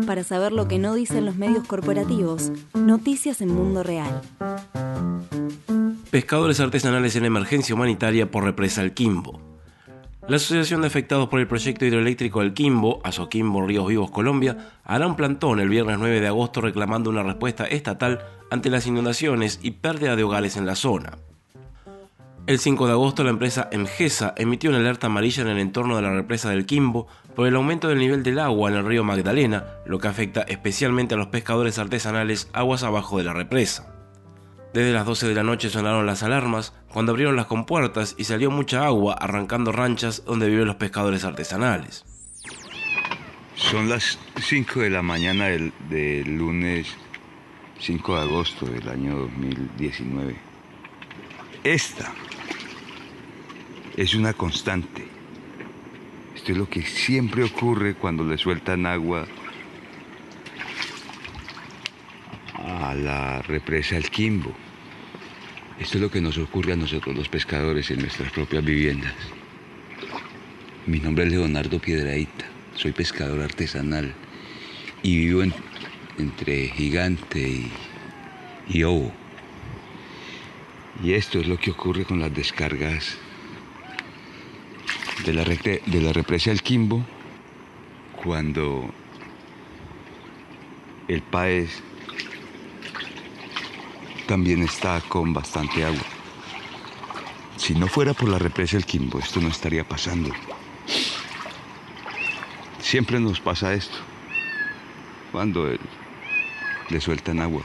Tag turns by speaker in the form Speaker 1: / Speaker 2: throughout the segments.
Speaker 1: Para saber lo que no dicen los medios corporativos, noticias en Mundo Real.
Speaker 2: Pescadores artesanales en emergencia humanitaria por represa El Quimbo. La Asociación de Afectados por el Proyecto Hidroeléctrico El Quimbo, Asoquimbo Ríos Vivos Colombia, hará un plantón el viernes 9 de agosto reclamando una respuesta estatal ante las inundaciones y pérdida de hogares en la zona. El 5 de agosto la empresa EMGESA emitió una alerta amarilla en el entorno de la represa del Quimbo por el aumento del nivel del agua en el río Magdalena, lo que afecta especialmente a los pescadores artesanales aguas abajo de la represa. Desde las 12 de la noche sonaron las alarmas cuando abrieron las compuertas y salió mucha agua arrancando ranchas donde viven los pescadores artesanales.
Speaker 3: Son las 5 de la mañana del lunes 5 de agosto del año 2019. Esta es una constante. Esto es lo que siempre ocurre cuando le sueltan agua a la represa El Quimbo. Esto es lo que nos ocurre a nosotros los pescadores en nuestras propias viviendas. Mi nombre es Leonardo Piedrahita, soy pescador artesanal y vivo entre Gigante y Obo. Y esto es lo que ocurre con las descargas de la represa El Quimbo cuando el Paez también está con bastante agua. Si no fuera por la represa El Quimbo, esto no estaría pasando. Siempre nos pasa esto cuando le sueltan agua.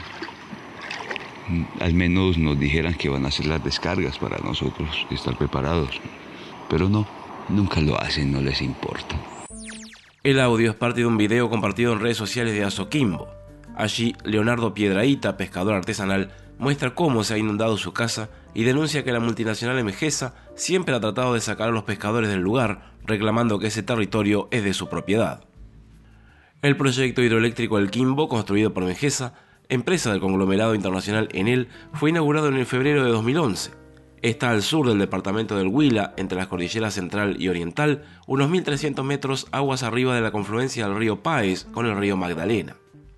Speaker 3: Al menos nos dijeran que van a hacer las descargas para nosotros estar preparados. Pero no, nunca lo hacen, no les importa.
Speaker 2: El audio es parte de un video compartido en redes sociales de Asoquimbo. Allí, Leonardo Piedrahita, pescador artesanal, muestra cómo se ha inundado su casa y denuncia que la multinacional EMGESA siempre ha tratado de sacar a los pescadores del lugar, reclamando que ese territorio es de su propiedad. El proyecto hidroeléctrico El Quimbo, construido por EMGESA, empresa del conglomerado internacional Enel, fue inaugurado en el febrero de 2011. Está al sur del departamento del Huila, entre las cordilleras central y oriental, unos 1.300 metros aguas arriba de la confluencia del río Páez con el río Magdalena.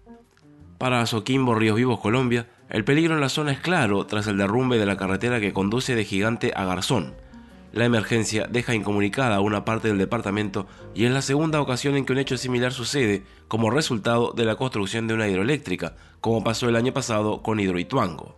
Speaker 2: Para Asoquimbo Ríos Vivos Colombia, el peligro en la zona es claro tras el derrumbe de la carretera que conduce de Gigante a Garzón. La emergencia deja incomunicada a una parte del departamento y es la segunda ocasión en que un hecho similar sucede como resultado de la construcción de una hidroeléctrica, como pasó el año pasado con Hidroituango.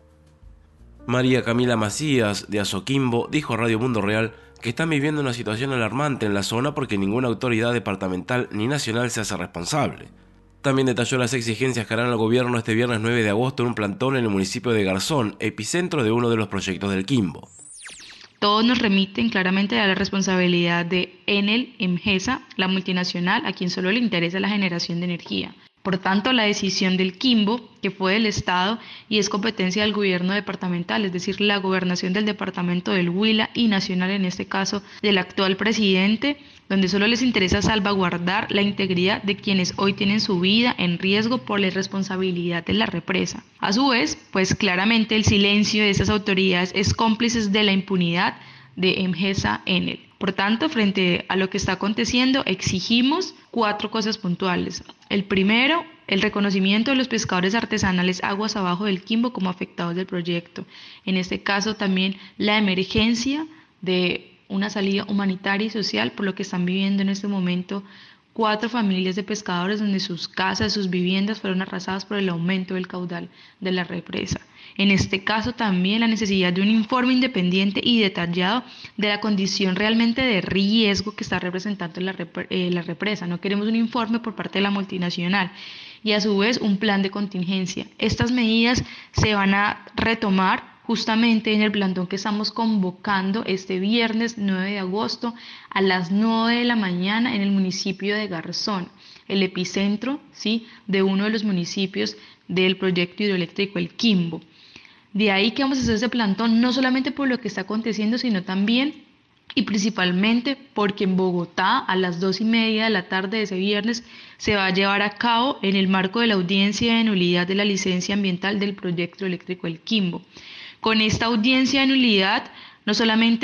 Speaker 2: María Camila Macías, de Asoquimbo, dijo a Radio Mundo Real que están viviendo una situación alarmante en la zona porque ninguna autoridad departamental ni nacional se hace responsable. También detalló las exigencias que harán al gobierno este viernes 9 de agosto en un plantón en el municipio de Garzón, epicentro de uno de los proyectos del Quimbo.
Speaker 4: Todos nos remiten claramente a la responsabilidad de Enel, EMGESA, la multinacional, a quien solo le interesa la generación de energía. Por tanto, la decisión del Quimbo, que fue del Estado y es competencia del gobierno departamental, es decir, la gobernación del departamento del Huila y nacional, en este caso del actual presidente, donde solo les interesa salvaguardar la integridad de quienes hoy tienen su vida en riesgo por la irresponsabilidad de la represa. A su vez, pues claramente el silencio de esas autoridades es cómplices de la impunidad de EMGESA Enel. Por tanto, frente a lo que está aconteciendo, exigimos 4 cosas puntuales. El primero, el reconocimiento de los pescadores artesanales aguas abajo del Quimbo como afectados del proyecto. En este caso también la emergencia de una salida humanitaria y social por lo que están viviendo en este momento 4 familias de pescadores donde sus casas, sus viviendas fueron arrasadas por el aumento del caudal de la represa. En este caso también la necesidad de un informe independiente y detallado de la condición realmente de riesgo que está representando la represa. No queremos un informe por parte de la multinacional y a su vez un plan de contingencia. Estas medidas se van a retomar justamente en el plantón que estamos convocando este viernes 9 de agosto a las 9 de la mañana en el municipio de Garzón, el epicentro, ¿sí?, de uno de los municipios del proyecto hidroeléctrico El Quimbo. De ahí que vamos a hacer ese plantón, no solamente por lo que está aconteciendo, sino también y principalmente porque en Bogotá a las 2:30 de la tarde de ese viernes se va a llevar a cabo en el marco de la audiencia de nulidad de la licencia ambiental del proyecto eléctrico El Quimbo. Con esta audiencia de nulidad no solamente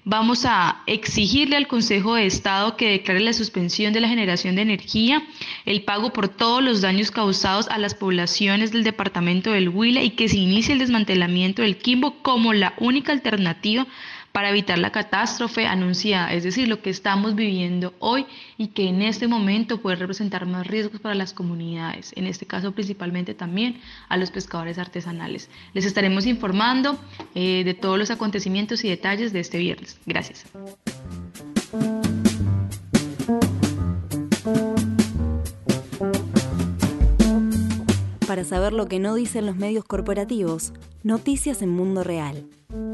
Speaker 4: Vamos a exigirle al Consejo de Estado que declare la suspensión de la generación de energía, el pago por todos los daños causados a las poblaciones del departamento del Huila y que se inicie el desmantelamiento del Quimbo como la única alternativa para evitar la catástrofe anunciada, es decir, lo que estamos viviendo hoy y que en este momento puede representar más riesgos para las comunidades, en este caso principalmente también a los pescadores artesanales. Les estaremos informando de todos los acontecimientos y detalles de este viernes. Gracias.
Speaker 1: Para saber lo que no dicen los medios corporativos, noticias en Mundo Real.